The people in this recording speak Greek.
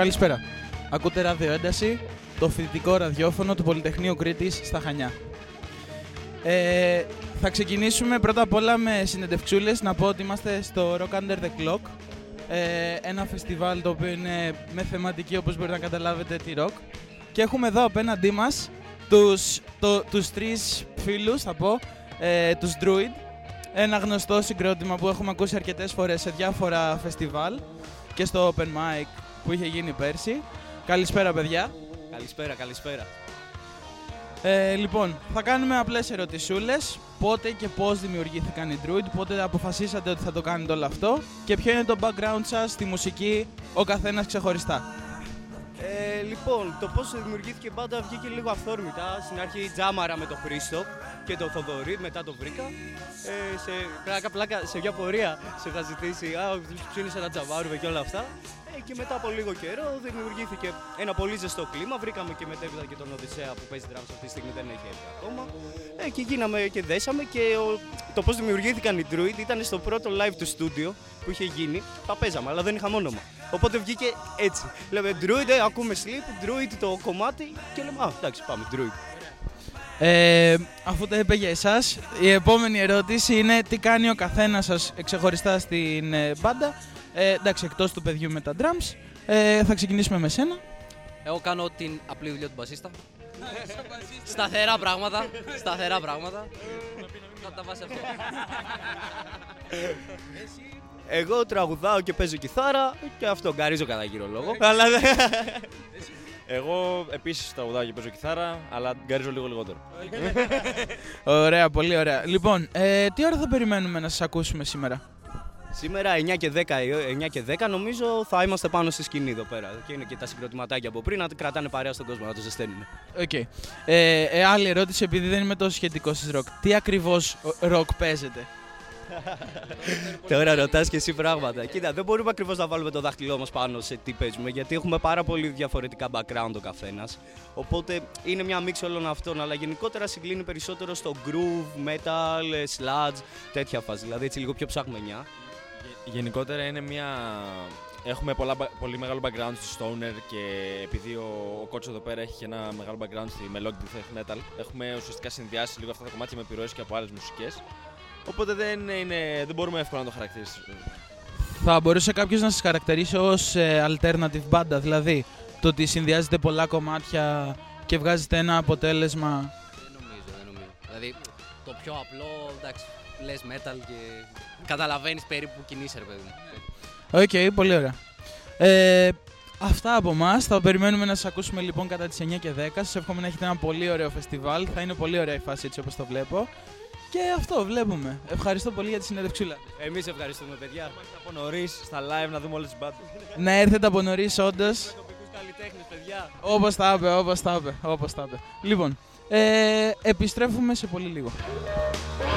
Καλησπέρα. Ακούτε ραδιοένταση, το φοιτητικό ραδιόφωνο του Πολυτεχνείου Κρήτης στα Χανιά. Θα ξεκινήσουμε πρώτα απ' όλα με συνεντευξούλες. Να πω ότι είμαστε στο Rock Under the Clock, ένα φεστιβάλ το οποίο είναι με θεματική, όπως μπορείτε να καταλάβετε, τη rock. Και έχουμε εδώ απέναντί μας τους τρεις φίλους, θα πω, τους Druid. Ένα γνωστό συγκρότημα που έχουμε ακούσει αρκετές φορές σε διάφορα φεστιβάλ και στο Open Mic που είχε γίνει πέρσι. Καλησπέρα, παιδιά. Καλησπέρα. Λοιπόν, θα κάνουμε απλές ερωτησούλες. Πότε και πώς δημιουργήθηκαν οι Druid, πότε αποφασίσατε ότι θα το κάνετε όλο αυτό και ποιο είναι το background σας στη μουσική, ο καθένας ξεχωριστά. Λοιπόν, το πώς δημιουργήθηκε η μπάντα βγήκε λίγο αυθόρμητα. Στην αρχή τζάμαρα με τον Χρήστο και τον Θοδωρή, μετά τον βρήκα. Πλάκα, σε μια πορεία σε είχα ζητήσει, ποιο είναι ένα τζαβάρουμε και όλα αυτά. Και μετά από λίγο καιρό δημιουργήθηκε ένα πολύ ζεστό κλίμα. Βρήκαμε και μετέπειτα και τον Οδυσσέα που παίζει drums αυτή τη στιγμή, δεν έχει έρθει ακόμα. Και γίναμε και δέσαμε. Και το πώς δημιουργήθηκαν οι Druid ήταν στο πρώτο live του στούντιο που είχε γίνει. Τα παίζαμε, αλλά δεν είχαμε όνομα. Οπότε βγήκε έτσι. Λέμε Druid, ακούμε Sleep, Druid το κομμάτι και λέμε εντάξει, πάμε Druid. Αφού τα είπε για εσάς, η επόμενη ερώτηση είναι τι κάνει ο καθένας σας ξεχωριστά στην μπάντα. Εντάξει, εκτός του παιδιού με τα drums, θα ξεκινήσουμε με σένα. Εγώ κάνω την απλή δουλειά του μπασίστα. Σταθερά πράγματα. Θα τα βάσει αυτό. Εγώ τραγουδάω και παίζω κιθάρα και αυτό γκαρίζω κατά κύριο λόγο. Εγώ επίσης τραγουδάω και παίζω κιθάρα, αλλά γκαρίζω λίγο λιγότερο. Ωραία, πολύ ωραία. Λοιπόν, τι ώρα θα περιμένουμε να σας ακούσουμε σήμερα? Σήμερα 9 και 10 νομίζω θα είμαστε πάνω στη σκηνή εδώ πέρα. Και είναι και τα συγκροτηματάκια από πριν να κρατάνε παρέα στον κόσμο, να το ζεσταίνουν. Okay. Άλλη ερώτηση, επειδή δεν είμαι τόσο σχετικός στις rock. Τι ακριβώς rock παίζετε? Τώρα ρωτάς και εσύ πράγματα. Κοίτα, δεν μπορούμε ακριβώς να βάλουμε το δάχτυλό μας πάνω σε τι παίζουμε, γιατί έχουμε πάρα πολύ διαφορετικά background ο καθένας. Οπότε είναι μια μίξη όλων αυτών, αλλά γενικότερα συγκλίνει περισσότερο στο groove, metal, sludge, τέτοια φάση. Δηλαδή έτσι λίγο πιο ψάχνμενιά. Γενικότερα είναι έχουμε πολύ μεγάλο background στη stoner και επειδή ο Κότσος εδώ πέρα έχει και ένα μεγάλο background στη melodic death metal, έχουμε ουσιαστικά συνδυάσει λίγο αυτά τα κομμάτια με επιρροές και από άλλες μουσικές. Οπότε δεν μπορούμε εύκολα να το χαρακτηρίσουμε. Θα μπορούσε κάποιος να σας χαρακτηρίσει ως alternative μπάντα, δηλαδή το ότι συνδυάζετε πολλά κομμάτια και βγάζετε ένα αποτέλεσμα? Δεν νομίζω. Δηλαδή το πιο απλό, εντάξει, λες metal και καταλαβαίνεις περίπου που κινείσαι, ρε παιδί μου. Οκ, πολύ ωραία. Αυτά από εμάς. Θα περιμένουμε να σας ακούσουμε λοιπόν κατά τις 9 και 10. Σας εύχομαι να έχετε ένα πολύ ωραίο φεστιβάλ. Θα είναι πολύ ωραία η φάση έτσι όπως το βλέπω. Και αυτό βλέπουμε. Ευχαριστώ πολύ για τη συνέντευξούλα. Εμείς ευχαριστούμε, παιδιά. Είμαστε από νωρίς στα live να δούμε όλες τις μπάντες. Να έρθετε από νωρίς, όντως. Τοπικούς καλλιτέχνες, παιδιά. Όπως τα είπε. Λοιπόν, επιστρέφουμε σε πολύ λίγο.